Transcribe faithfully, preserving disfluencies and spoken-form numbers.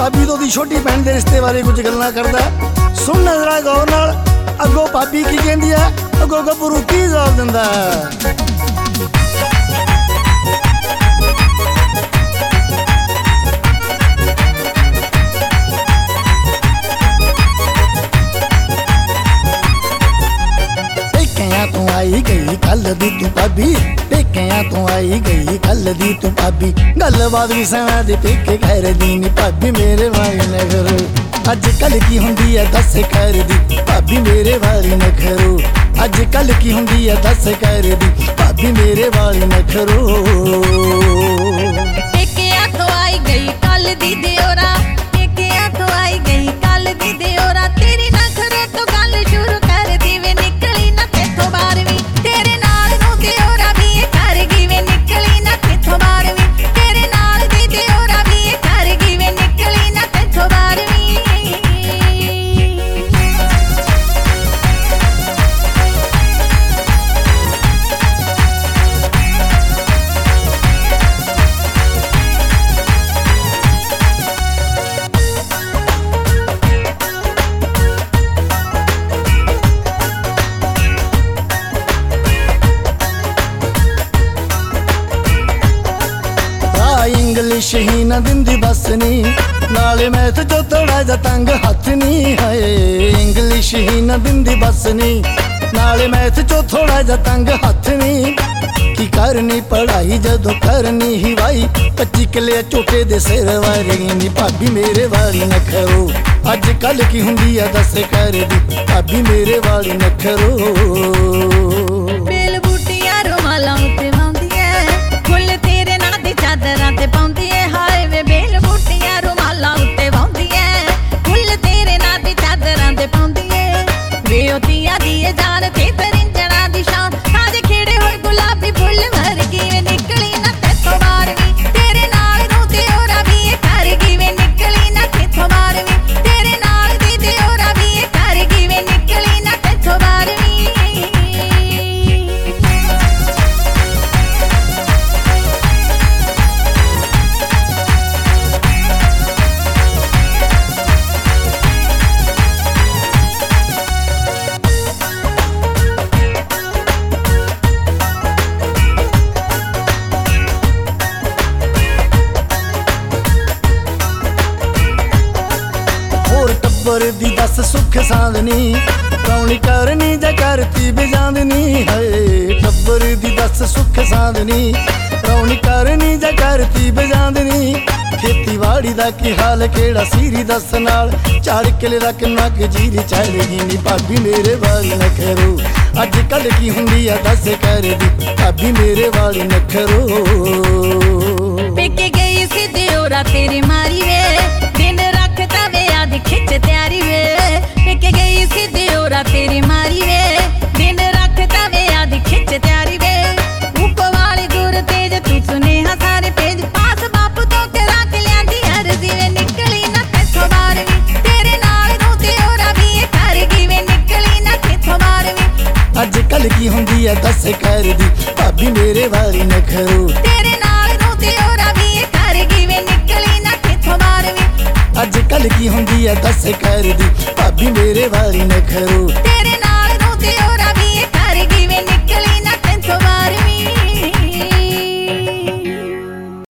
भाभी तो दी छोटी भैन के रिश्ते बारे कुछ गल्लां करदा। सुन नजरा गौर नाल, अगों भाभी की कहंदी है, अगों गभरू की जवाब दिंदा है। तू आई गई कल दी तू भाभी, पेकिया तू आई गई कल दी तू भाभी, गलबात भी सना दे पेके घर दी नी भाभी मेरे वाली न करो। अज कल की हुंदी है दस कर दी भाभी मेरे वाली न करो। अज कल की हुंदी है दस कर दी भाभी मेरे वाली न करो। पेकिया तो आई गई कल दी दियोरा, पेकिया तो आई गई कल दी दियोरा, तेरी ना करो तो गल शुरू कर दी वे निकली ना तेथों बारवीं, तेरे नाल नू दियोरा भी कर गई वे निकली ना तेथों बारवीं, तेरे नाल दी दियोरा भी कर गई वे निकली ना तेथों बारवीं। इंग्लिश ही ना दिंदी बस नी, नाले मैथ जो थोड़ा जा तंग हथ नी है। इंग्लिश ही ना दिंदी बस नी, नाले मैथ जो थोड़ा जा तंग हथ नी। की करनी पढ़ाई जदों करनी ही वाई, पच्ची किले झोटे दे सिर वारी नी भाभी मेरे वाली न करो। अज कल की हुंदी है दस कर दी भाभी मेरे वाली न करो। बेल बूटियां रुमालां उत्ते पाउंदी ऐ, फुल तेरे नां दी चादरां ते पाउंदी ऐ। हाय वे बेल बूटियां रुमालां उत्ते पाउंदी ऐ, फुल तेरे नां दी चादरां ते पाउंदी ऐ। वे ओ तिया दी जान ते तरिंजणा दी शान, ताजे खेड़े होए गुलाबी फुल वर्गी वे निकली ना तेथों बारवीं, तेरे नाल नू दियोरा भी कर गई वे निकली ना तेथों बारवीं, तेरे नाल दी दियोरा भी कर गई वे निकली ना तेथों बारवीं। टब्बर दी दस सुख साधनी, कौनी करनी जा करती बेजांदनी है। टब्बर दी दस सुख साधनी, कौनी करनी जा करती बेजांदनी। खेतीबाड़ी दा की हाल केड़ा सीरी दस नाल, चार किले दा किन्ना क जीरी चढ़गी नी भाभी मेरे वाली न करो। अज कल की हुंदी है दस कर दी भाभी मेरे वाली न करो। पेके गई सी दियोरा तेरी मारी वे, दिन रखता वे आदि खिच तैयारी वे। पेके गई सी दियोरा तेरी मारी वे, दिन रखता वे आदि खिच तैयारी वे। ऊपर वाली गुर तेज तू सुनेहा सारे पेज, पास बापू तो करा के लियांदी अर्जी वे निकली ना तेथों बारवीं, तेरे नाल नू दियोरा भी कर गई वे निकली ना तेथों बारवीं। अज कल की हुंदी है दस कर दी भाभी मेरे वाली न करो। तेरे नाल नू दियोरा भी कर गई वे निकली ना तेथों बारवीं। अज कल की हुंदी है दस कर दी भाभी मेरे वाली न करो।